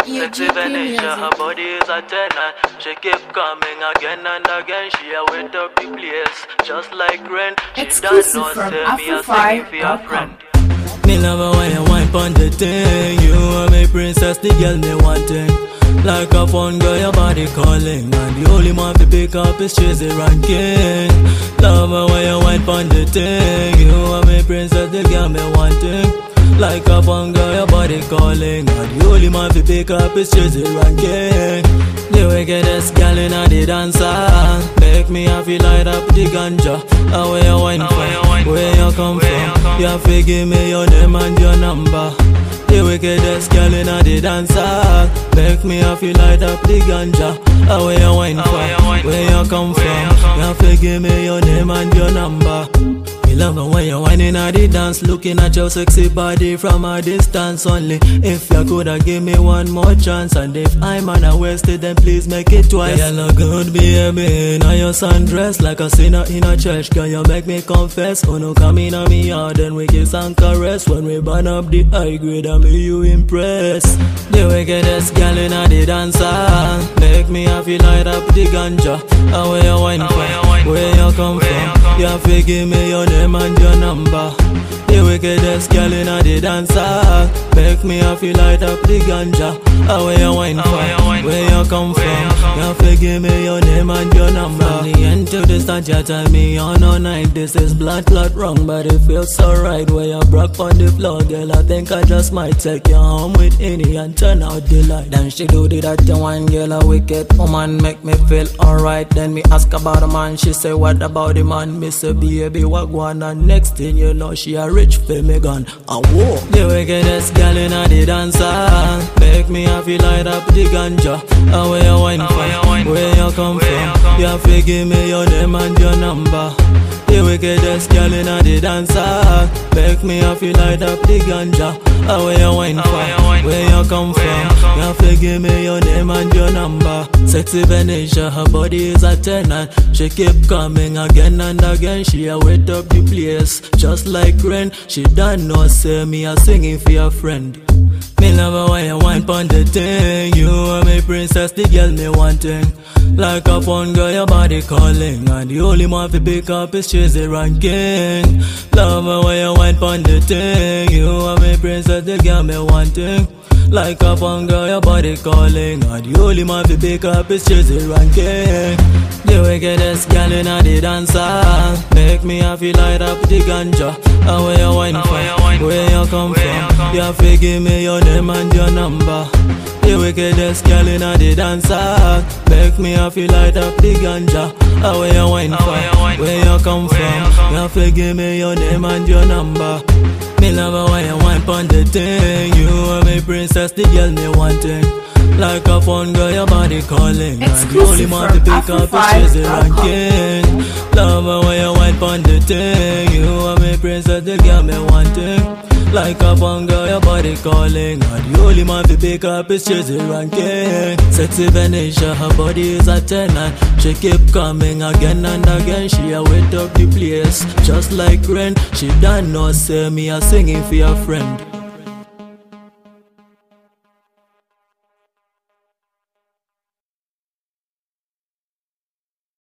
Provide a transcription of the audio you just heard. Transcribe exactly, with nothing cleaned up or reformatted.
Sexy Venetia, her body is a ten and she keep coming again and again. She a wet up the place, just like rain. She does not say me a singing for your friend. Me love her when you wine pon the thing. You are my princess, the girl me wanting. Like a fun girl, your body calling. And the only man to pick up is Chizzy ranking. Love her when you wine pon the thing. You are my princess, the girl me wanting. Like a fun girl, your body calling. And the only man to pick up is Chizzy ranking. The wickedest girl in the dancer. Make me happy light up the ganja. How where you wine from? Where you come from? You have to give me your name and your number. The wickedest girl in the dancer. Make me happy light up the ganja. How where you wine from? Where you come from? You have to give me your name and your number. Me love it when you whining at the dance, looking at your sexy body from a distance only. If you coulda give me one more chance, and if I'm on a wasted, then please make it twice. Yeah, you look good, baby. Now your sundress like a sinner in a church. Can you make me confess? Oh no, come in on me yard, then we kiss and caress. When we burn up the high grade, I make you impress. The wickedest girl in the dancer. Make me happy light up the ganja. How where you wine from? Where you come from? You have to give me your name and your number. The wickedest girl in the dancer. Make me happy light up the ganja. How where you wine from? Where you come from? You have to give me your name and your number. From the end to the start, you tell me on all night. This is blood clot wrong, but it feels so right. Where you broke on the floor, girl, I think I just might take you home with any and turn out the light. Then she do the that one, girl, a wicked woman, make me feel alright. Then me ask about the man, she say what about the man? Me say baby, what going on? Next thing you know, she a rich femigan. I walk. The wickedest girl in the dancer. Make me happy light up the ganja. How where you wine from? Where you come from? You have to give me your name and your number. The wickedest girl in the dancer. Make me happy light up the ganja. How where you wine from? Where you come from? You have to give me your name and your number. Sexy Venetia, her body is a ten and she keep coming again and again. She a wet up the place, just like rain. She done not say me a singing for your friend. Me love her when you wine pon the thing. You are my princess, the girl me wanting. Like a fun girl, your body calling. And the only man to pick up is Chizzy ranking. Love her when you wine pon the thing. You are my princess, the girl me wanting. Like a fun girl, your body calling. And the only man to pick up is Chizzy ranking. The wickedest girl in the dancer. Make me happy light up the ganja. How where you wine from? Where you come from? You have to give me your name and your number. The wickedest girl in the dancer. Make me happy light up the ganja. How where you wine from? Where you come from? You have to give me your name and your number. Me love her when you wine pon the thing. You are my princess, the girl me wanting. Like a fun girl, your body calling. And the only man to pick up is Chizzy ranking. Love her when you wine pon the thing. You are my princess, the girl me wanting. Like a fun girl, your body calling. And the only man to pick up is Chizzy ranking. Sexy Venetia, her body is a ten and she keep coming again and again. She a wet up the place, just like rain. She done not say me a singing for your friend.